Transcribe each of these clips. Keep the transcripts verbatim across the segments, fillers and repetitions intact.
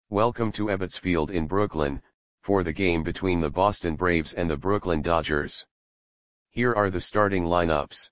Welcome to Ebbets Field in Brooklyn, for the game between the Boston Braves and the Brooklyn Dodgers. Here are the starting lineups.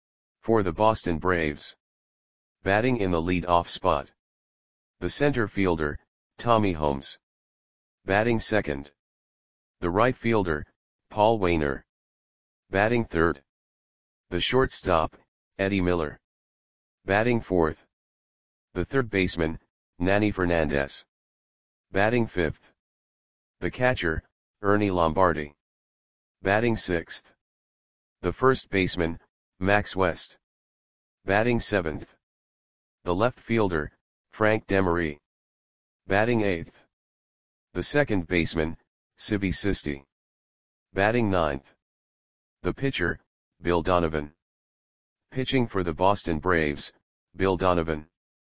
For the Boston Braves. Batting in the lead-off spot. The center fielder, Tommy Holmes. Batting second. The right fielder, Paul Waner. Batting third. The shortstop, Eddie Miller. Batting fourth. The third baseman, Nanny Fernandez. Batting fifth. The catcher, Ernie Lombardi. Batting sixth. The first baseman, Max West. Batting seventh. The left fielder, Frank Demery. Batting eighth. The second baseman, Sibby Sisti. Batting ninth. The pitcher, Bill Donovan. Pitching for the Boston Braves, Bill Donovan.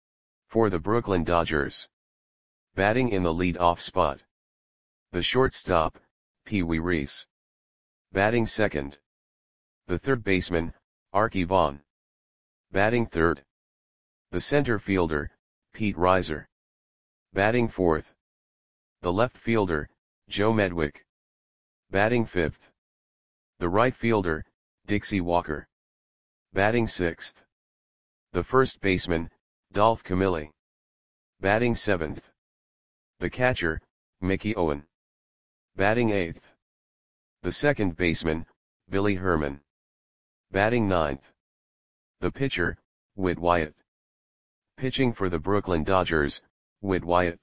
For the Brooklyn Dodgers. Batting in the lead-off spot. The shortstop, Pee Wee Reese. Batting second. The third baseman, Arky Vaughan. Batting third. The center fielder, Pete Reiser. Batting fourth. The left fielder, Joe Medwick. Batting fifth. The right fielder, Dixie Walker. Batting sixth. The first baseman, Dolph Camilli. Batting seventh. The catcher, Mickey Owen. Batting eighth. The second baseman, Billy Herman. Batting ninth. The pitcher, Whit Wyatt. Pitching for the Brooklyn Dodgers, Whit Wyatt.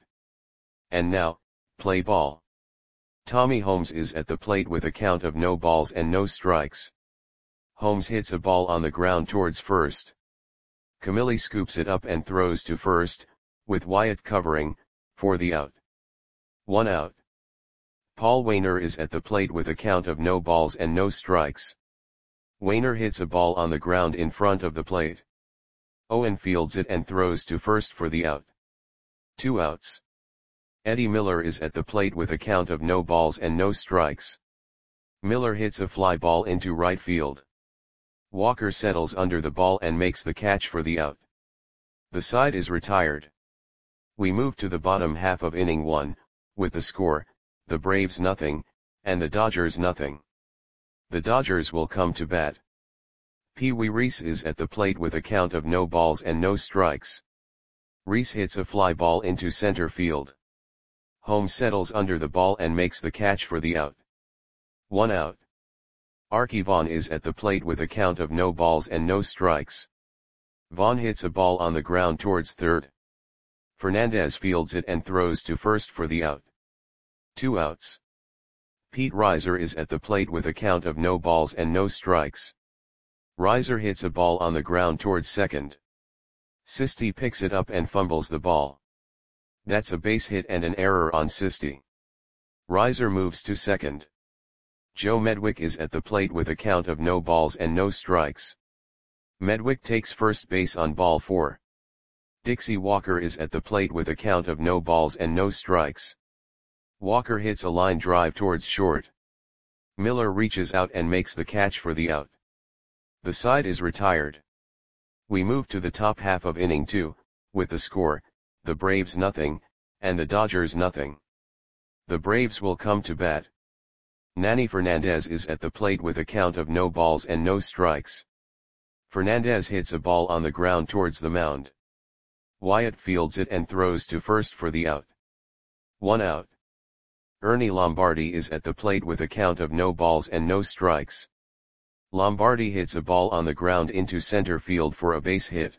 And now, play ball. Tommy Holmes is at the plate with a count of no balls and no strikes. Holmes hits a ball on the ground towards first. Camilli scoops it up and throws to first, with Wyatt covering, for the out. One out. Paul Waner is at the plate with a count of no balls and no strikes. Waner hits a ball on the ground in front of the plate. Owen fields it and throws to first for the out. Two outs. Eddie Miller is at the plate with a count of no balls and no strikes. Miller hits a fly ball into right field. Walker settles under the ball and makes the catch for the out. The side is retired. We move to the bottom half of inning one, with the score, the Braves nothing, and the Dodgers nothing. The Dodgers will come to bat. Pee Wee Reese is at the plate with a count of no balls and no strikes. Reese hits a fly ball into center field. Holmes settles under the ball and makes the catch for the out. One out. Arky Vaughan is at the plate with a count of no balls and no strikes. Vaughan hits a ball on the ground towards third. Fernandez fields it and throws to first for the out. Two outs. Pete Reiser is at the plate with a count of no balls and no strikes. Reiser hits a ball on the ground towards second. Sisti picks it up and fumbles the ball. That's a base hit and an error on Sisti. Reiser moves to second. Joe Medwick is at the plate with a count of no balls and no strikes. Medwick takes first base on ball four. Dixie Walker is at the plate with a count of no balls and no strikes. Walker hits a line drive towards short. Miller reaches out and makes the catch for the out. The side is retired. We move to the top half of inning two, with the score, the Braves nothing, and the Dodgers nothing. The Braves will come to bat. Nanny Fernandez is at the plate with a count of no balls and no strikes. Fernandez hits a ball on the ground towards the mound. Wyatt fields it and throws to first for the out. One out. Ernie Lombardi is at the plate with a count of no balls and no strikes. Lombardi hits a ball on the ground into center field for a base hit.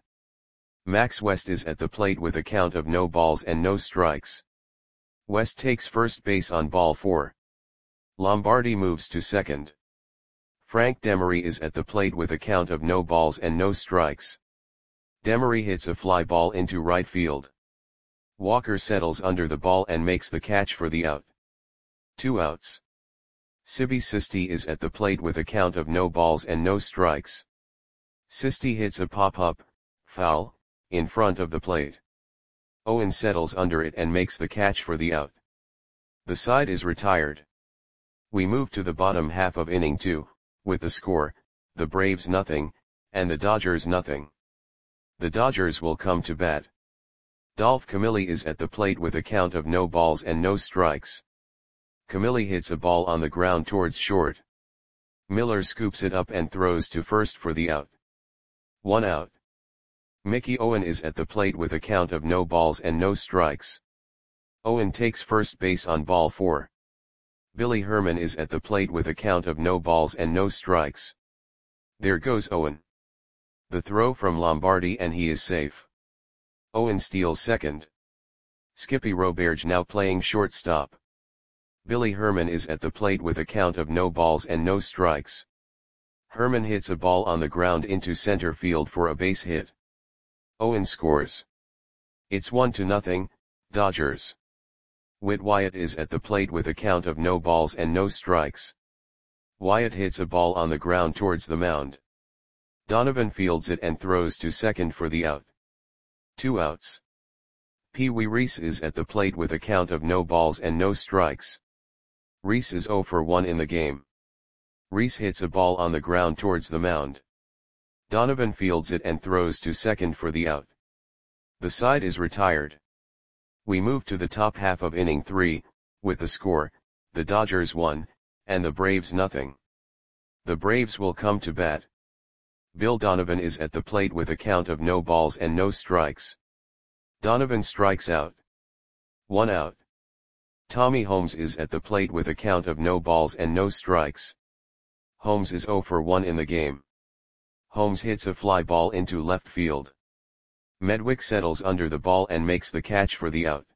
Max West is at the plate with a count of no balls and no strikes. West takes first base on ball four. Lombardi moves to second. Frank Demery is at the plate with a count of no balls and no strikes. Demery hits a fly ball into right field. Walker settles under the ball and makes the catch for the out. Two outs. Sibby Sisti is at the plate with a count of no balls and no strikes. Sisti hits a pop-up, foul, in front of the plate. Owen settles under it and makes the catch for the out. The side is retired. We move to the bottom half of inning two, with the score, the Braves nothing, and the Dodgers nothing. The Dodgers will come to bat. Dolph Camilli is at the plate with a count of no balls and no strikes. Camilli hits a ball on the ground towards short. Miller scoops it up and throws to first for the out. One out. Mickey Owen is at the plate with a count of no balls and no strikes. Owen takes first base on ball four. Billy Herman is at the plate with a count of no balls and no strikes. There goes Owen. The throw from Lombardi and he is safe. Owen steals second. Skippy Roberge now playing shortstop. Billy Herman is at the plate with a count of no balls and no strikes. Herman hits a ball on the ground into center field for a base hit. Owen scores. It's one to nothing, Dodgers. Whit Wyatt is at the plate with a count of no balls and no strikes. Wyatt hits a ball on the ground towards the mound. Donovan fields it and throws to second for the out. Two outs. Pee Wee Reese is at the plate with a count of no balls and no strikes. Reese is oh for one in the game. Reese hits a ball on the ground towards the mound. Donovan fields it and throws to second for the out. The side is retired. We move to the top half of inning three, with the score, the Dodgers one, and the Braves nothing. The Braves will come to bat. Bill Donovan is at the plate with a count of no balls and no strikes. Donovan strikes out. One out. Tommy Holmes is at the plate with a count of no balls and no strikes. Holmes is oh for one in the game. Holmes hits a fly ball into left field. Medwick settles under the ball and makes the catch for the out.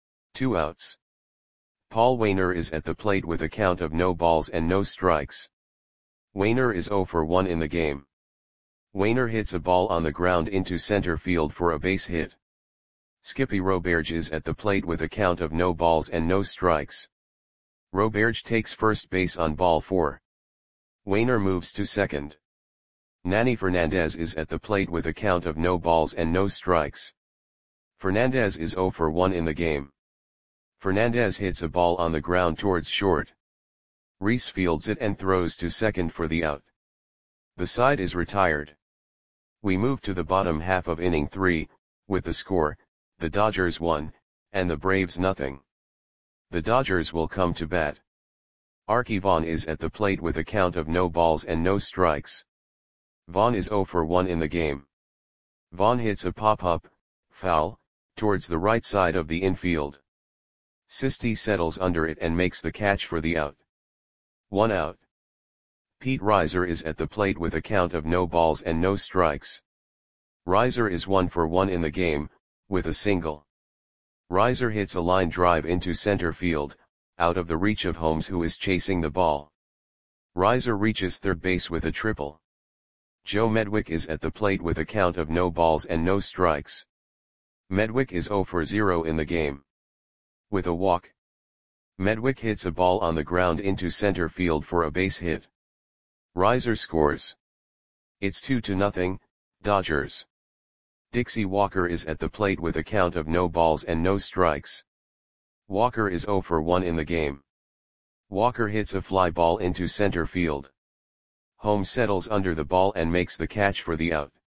Two outs. Paul Waner is at the plate with a count of no balls and no strikes. Waner is oh for one in the game. Waner hits a ball on the ground into center field for a base hit. Skippy Roberge is at the plate with a count of no balls and no strikes. Roberge takes first base on ball four. Waner moves to second. Nanny Fernandez is at the plate with a count of no balls and no strikes. Fernandez is oh for one in the game. Fernandez hits a ball on the ground towards short. Reese fields it and throws to second for the out. The side is retired. We move to the bottom half of inning three, with the score, the Dodgers one, and the Braves nothing. The Dodgers will come to bat. Archie Vaughn is at the plate with a count of no balls and no strikes. Vaughn is oh for one in the game. Vaughn hits a pop-up, foul, towards the right side of the infield. Sisti settles under it and makes the catch for the out. One out. Pete Reiser is at the plate with a count of no balls and no strikes. Reiser is one for one in the game, with a single. Reiser hits a line drive into center field, out of the reach of Holmes who is chasing the ball. Reiser reaches third base with a triple. Joe Medwick is at the plate with a count of no balls and no strikes. Medwick is oh for zero in the game. With a walk. Medwick hits a ball on the ground into center field for a base hit. Reiser scores. It's two to nothing, Dodgers. Dixie Walker is at the plate with a count of no balls and no strikes. Walker is oh for one in the game. Walker hits a fly ball into center field. Holmes settles under the ball and makes the catch for the out.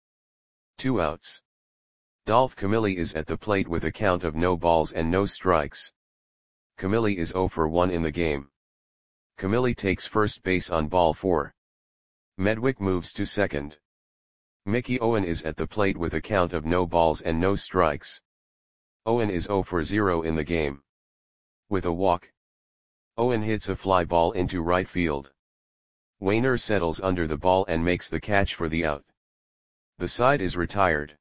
Two outs. Dolph Camilli is at the plate with a count of no balls and no strikes. Camilli is oh for one in the game. Camilli takes first base on ball four. Medwick moves to second. Mickey Owen is at the plate with a count of no balls and no strikes. Owen is oh for zero in the game. With a walk. Owen hits a fly ball into right field. Waner settles under the ball and makes the catch for the out. The side is retired.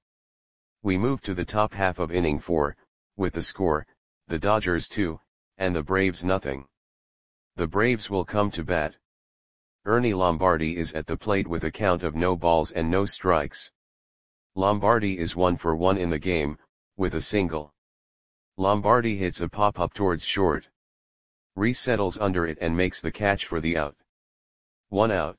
We move to the top half of inning four, with the score, the Dodgers two, and the Braves nothing. The Braves will come to bat. Ernie Lombardi is at the plate with a count of no balls and no strikes. Lombardi is one for one in the game, with a single. Lombardi hits a pop-up towards short. Reese settles under it and makes the catch for the out. One out.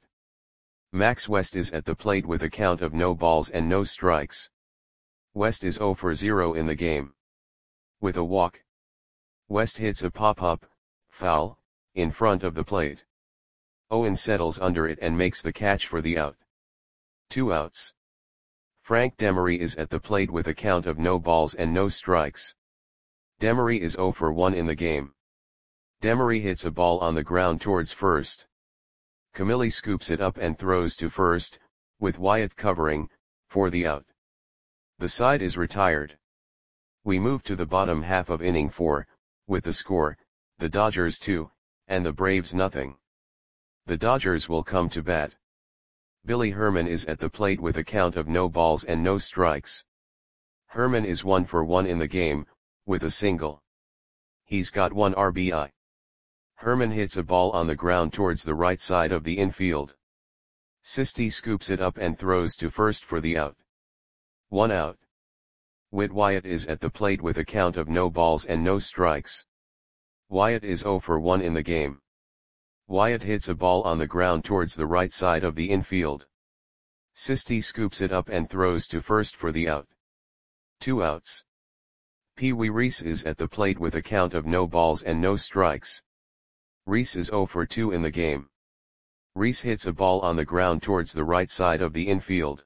Max West is at the plate with a count of no balls and no strikes. West is oh for zero in the game. With a walk. West hits a pop-up, foul, in front of the plate. Owen settles under it and makes the catch for the out. Two outs. Frank Demery is at the plate with a count of no balls and no strikes. Demery is zero for one in the game. Demery hits a ball on the ground towards first. Camilli scoops it up and throws to first, with Wyatt covering, for the out. The side is retired. We move to the bottom half of inning four, with the score, the Dodgers two, and the Braves nothing. The Dodgers will come to bat. Billy Herman is at the plate with a count of no balls and no strikes. Herman is one for one in the game, with a single. He's got one R B I. Herman hits a ball on the ground towards the right side of the infield. Sisti scoops it up and throws to first for the out. One out. Whit Wyatt is at the plate with a count of no balls and no strikes. Wyatt is zero for one in the game. Wyatt hits a ball on the ground towards the right side of the infield. Sisti scoops it up and throws to first for the out. Two outs. Pee Wee Reese is at the plate with a count of no balls and no strikes. Reese is zero for two in the game. Reese hits a ball on the ground towards the right side of the infield.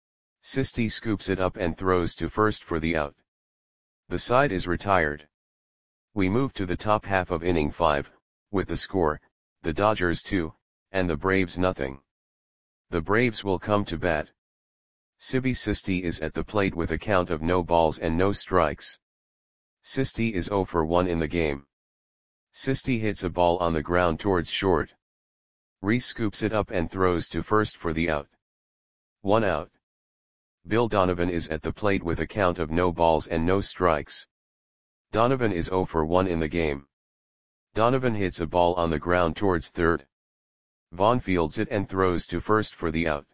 Sisti scoops it up and throws to first for the out. The side is retired. We move to the top half of inning five, with the score, the Dodgers two, and the Braves nothing. The Braves will come to bat. Sibi Sisti is at the plate with a count of no balls and no strikes. Sisti is zero for one in the game. Sisti hits a ball on the ground towards short. Reese scoops it up and throws to first for the out. One out. Bill Donovan is at the plate with a count of no balls and no strikes. Donovan is zero for one in the game. Donovan hits a ball on the ground towards third. Vaughn fields it and throws to first for the out.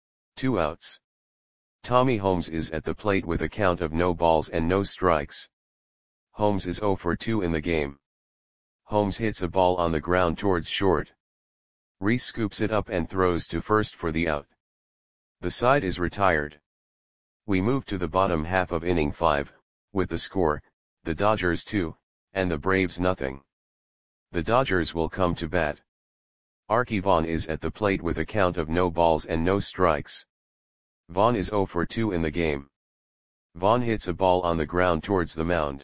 Two outs. Tommy Holmes is at the plate with a count of no balls and no strikes. Holmes is zero for two in the game. Holmes hits a ball on the ground towards short. Reese scoops it up and throws to first for the out. The side is retired. We move to the bottom half of inning five, with the score, the Dodgers two, and the Braves nothing. The Dodgers will come to bat. Archie Vaughn is at the plate with a count of no balls and no strikes. Vaughn is zero for two in the game. Vaughn hits a ball on the ground towards the mound.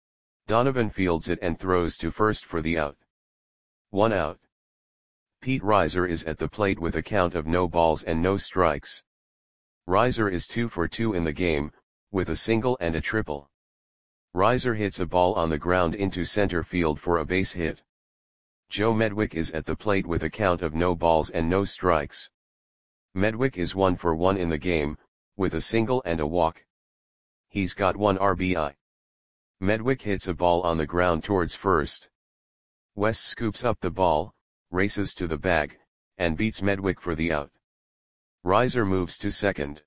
Donovan fields it and throws to first for the out. One out. Pete Reiser is at the plate with a count of no balls and no strikes. Reiser is two for two in the game, with a single and a triple. Reiser hits a ball on the ground into center field for a base hit. Joe Medwick is at the plate with a count of no balls and no strikes. Medwick is one for one in the game, with a single and a walk. He's got one R B I. Medwick hits a ball on the ground towards first. West scoops up the ball, races to the bag, and beats Medwick for the out. Reiser moves to second.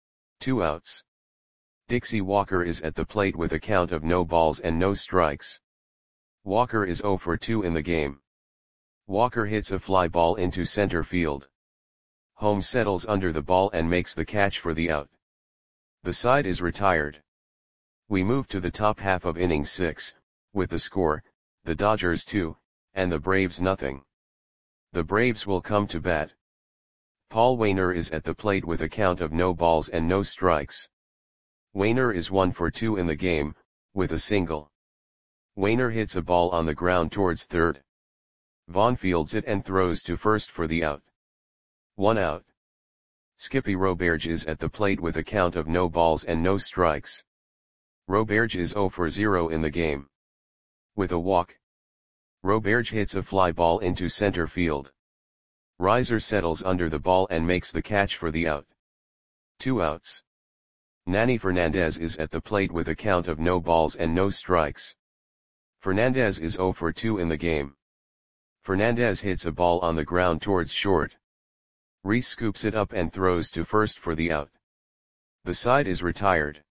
Two outs. Dixie Walker is at the plate with a count of no balls and no strikes. Walker is zero for two in the game. Walker hits a fly ball into center field. Holmes settles under the ball and makes the catch for the out. The side is retired. We move to the top half of inning six, with the score, the Dodgers two, and the Braves nothing. The Braves will come to bat. Paul Waner is at the plate with a count of no balls and no strikes. Waner is one for two in the game, with a single. Waner hits a ball on the ground towards third. Vaughn fields it and throws to first for the out. One out. Skippy Roberge is at the plate with a count of no balls and no strikes. Roberge is zero for zero in the game. With a walk. Roberge hits a fly ball into center field. Reiser settles under the ball and makes the catch for the out. Two outs. Nanny Fernandez is at the plate with a count of no balls and no strikes. Fernandez is zero for two in the game. Fernandez hits a ball on the ground towards short. Reese scoops it up and throws to first for the out. The side is retired.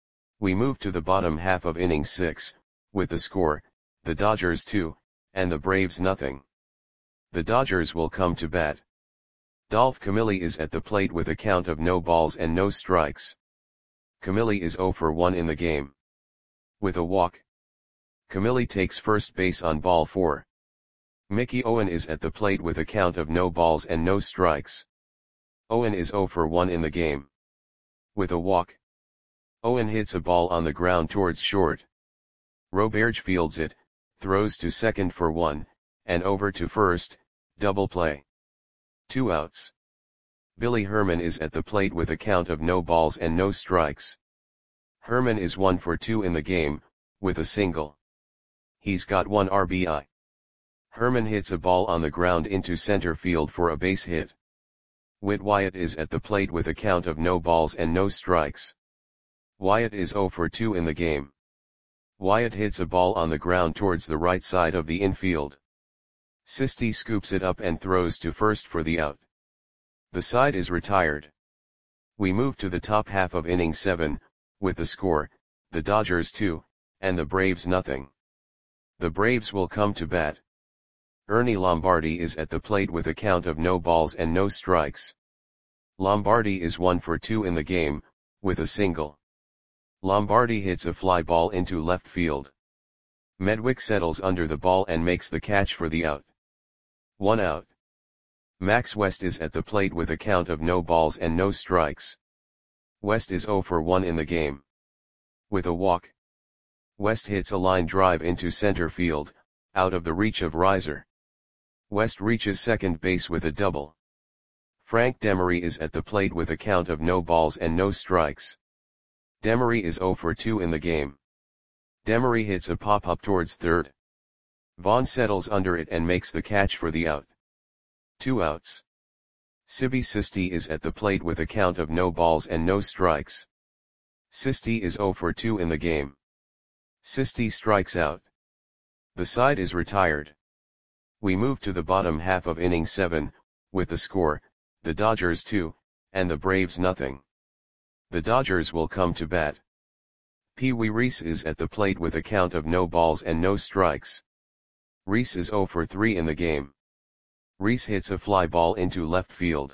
We move to the bottom half of inning six, with the score, the Dodgers two, and the Braves nothing. The Dodgers will come to bat. Dolph Camilli is at the plate with a count of no balls and no strikes. Camilli is zero for one in the game. With a walk. Camilli takes first base on ball four. Mickey Owen is at the plate with a count of no balls and no strikes. Owen is zero for one in the game. with a walk. Owen hits a ball on the ground towards short. Roberge fields it, throws to second for one, and over to first, double play. Two outs. Billy Herman is at the plate with a count of no balls and no strikes. Herman is one for two in the game, with a single. He's got one R B I. Herman hits a ball on the ground into center field for a base hit. Whit Wyatt is at the plate with a count of no balls and no strikes. Wyatt is zero for two in the game. Wyatt hits a ball on the ground towards the right side of the infield. Sisti scoops it up and throws to first for the out. The side is retired. We move to the top half of inning seven, with the score, the Dodgers two, and the Braves nothing. The Braves will come to bat. Ernie Lombardi is at the plate with a count of no balls and no strikes. Lombardi is one for two in the game, with a single. Lombardi hits a fly ball into left field. Medwick settles under the ball and makes the catch for the out. One out. Max West is at the plate with a count of no balls and no strikes. West is zero for one in the game. With a walk. West hits a line drive into center field, out of the reach of Reiser. West reaches second base with a double. Frank Demery is at the plate with a count of no balls and no strikes. Demery is zero for two in the game. Demery hits a pop-up towards third. Vaughn settles under it and makes the catch for the out. Two outs. Sibi Sisti is at the plate with a count of no balls and no strikes. Sisti is zero for two in the game. Sisti strikes out. The side is retired. We move to the bottom half of inning seven, with the score, the Dodgers two, and the Braves nothing. The Dodgers will come to bat. Pee Wee Reese is at the plate with a count of no balls and no strikes. Reese is zero for three in the game. Reese hits a fly ball into left field.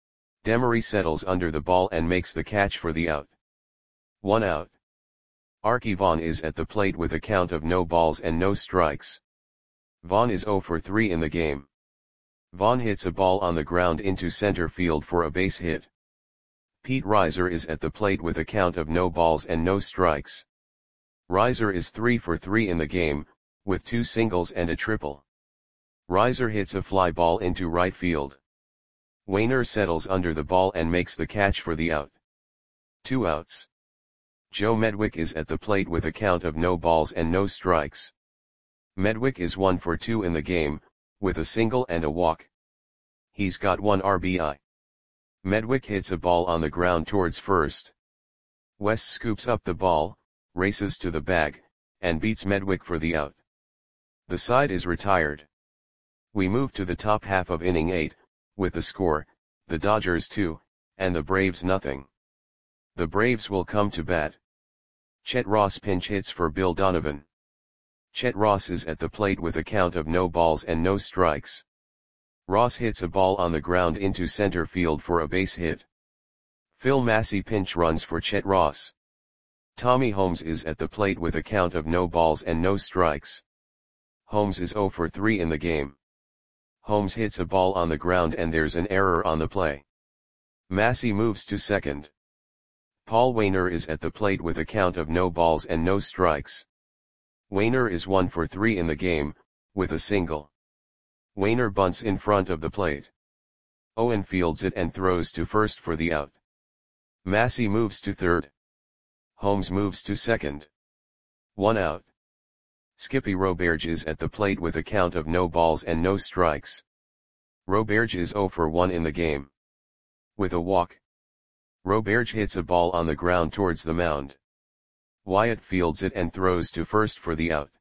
Demery settles under the ball and makes the catch for the out. One out. Archie Vaughn is at the plate with a count of no balls and no strikes. Vaughn is zero for three in the game. Vaughn hits a ball on the ground into center field for a base hit. Pete Reiser is at the plate with a count of no balls and no strikes. Reiser is three for three in the game, with two singles and a triple. Reiser hits a fly ball into right field. Wainer settles under the ball and makes the catch for the out. Two outs. Joe Medwick is at the plate with a count of no balls and no strikes. Medwick is one for two in the game, with a single and a walk. He's got one R B I. Medwick hits a ball on the ground towards first. West scoops up the ball, races to the bag, and beats Medwick for the out. The side is retired. We move to the top half of inning eight, with the score, the Dodgers two, and the Braves nothing. The Braves will come to bat. Chet Ross pinch hits for Bill Donovan. Chet Ross is at the plate with a count of no balls and no strikes. Ross hits a ball on the ground into center field for a base hit. Phil Massey pinch runs for Chet Ross. Tommy Holmes is at the plate with a count of no balls and no strikes. Holmes is zero for three in the game. Holmes hits a ball on the ground and there's an error on the play. Massey moves to second. Paul Wainer is at the plate with a count of no balls and no strikes. Wainer is one for three in the game, with a single. Wainer bunts in front of the plate. Owen fields it and throws to first for the out. Massey moves to third. Holmes moves to second. One out. Skippy Roberge is at the plate with a count of no balls and no strikes. Roberge is zero for one in the game. With a walk. Roberge hits a ball on the ground towards the mound. Wyatt fields it and throws to first for the out.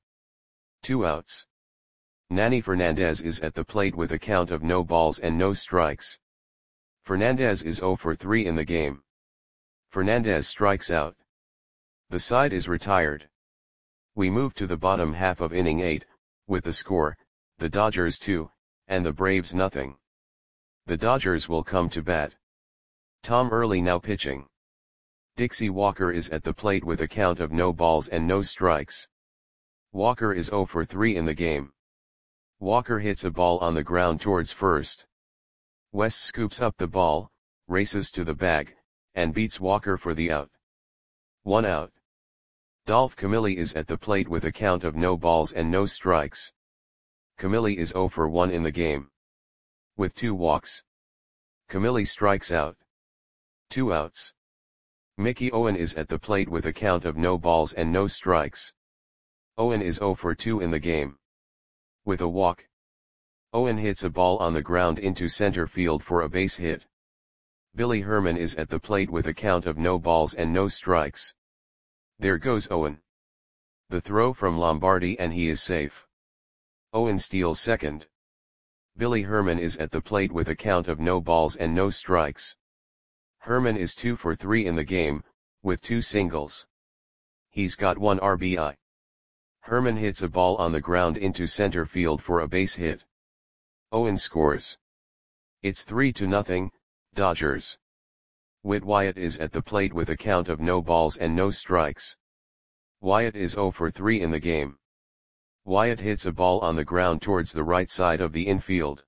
Two outs. Nanny Fernandez is at the plate with a count of no balls and no strikes. Fernandez is zero for three in the game. Fernandez strikes out. The side is retired. We move to the bottom half of inning eight, with the score, the Dodgers two, and the Braves nothing. The Dodgers will come to bat. Tom Early now pitching. Dixie Walker is at the plate with a count of no balls and no strikes. Walker is zero for three in the game. Walker hits a ball on the ground towards first. West scoops up the ball, races to the bag, and beats Walker for the out. One out. Dolph Camilli is at the plate with a count of no balls and no strikes. Camilli is zero for one in the game. With two walks. Camilli strikes out. Two outs. Mickey Owen is at the plate with a count of no balls and no strikes. Owen is zero for two in the game. With a walk. Owen hits a ball on the ground into center field for a base hit. Billy Herman is at the plate with a count of no balls and no strikes. There goes Owen. The throw from Lombardi and he is safe. Owen steals second. Billy Herman is at the plate with a count of no balls and no strikes. Herman is two for three in the game, with two singles. He's got one R B I. Herman hits a ball on the ground into center field for a base hit. Owen scores. It's three to nothing, Dodgers. Whit Wyatt is at the plate with a count of no balls and no strikes. Wyatt is zero for three in the game. Wyatt hits a ball on the ground towards the right side of the infield.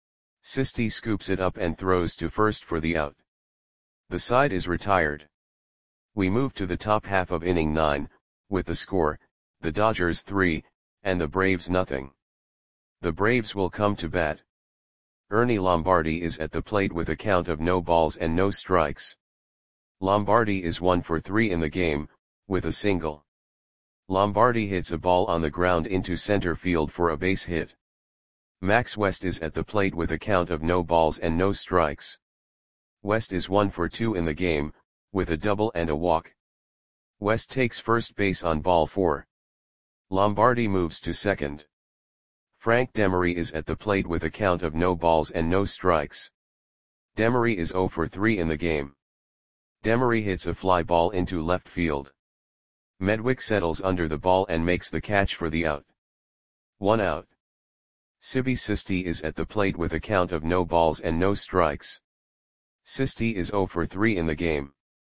Sisti scoops it up and throws to first for the out. The side is retired. We move to the top half of inning nine, with the score, the Dodgers three, and the Braves nothing. The Braves will come to bat. Ernie Lombardi is at the plate with a count of no balls and no strikes. Lombardi is one for three in the game, with a single. Lombardi hits a ball on the ground into center field for a base hit. Max West is at the plate with a count of no balls and no strikes. West is one for two in the game, with a double and a walk. West takes first base on ball four. Lombardi moves to second. Frank Demery is at the plate with a count of no balls and no strikes. Demery is zero for three in the game. Demery hits a fly ball into left field. Medwick settles under the ball and makes the catch for the out. One out. Sibi Sisti is at the plate with a count of no balls and no strikes. Sisti is zero for three in the game.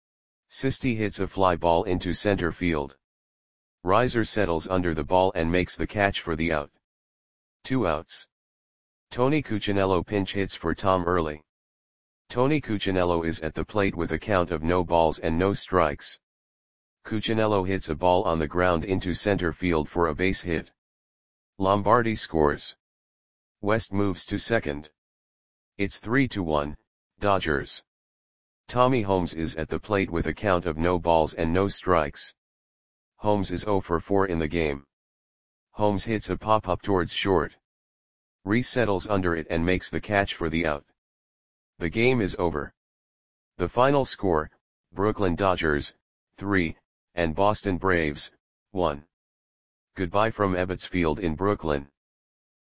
Sisti hits a fly ball into center field. Reiser settles under the ball and makes the catch for the out. Two outs. Tony Cuccinello pinch hits for Tom Early. Tony Cuccinello is at the plate with a count of no balls and no strikes. Cuccinello hits a ball on the ground into center field for a base hit. Lombardi scores. West moves to second. It's three to one, Dodgers. Tommy Holmes is at the plate with a count of no balls and no strikes. Holmes is zero for four in the game. Holmes hits a pop-up towards short. Reese settles under it and makes the catch for the out. The game is over. The final score, Brooklyn Dodgers, three, and Boston Braves, one. Goodbye from Ebbets Field in Brooklyn.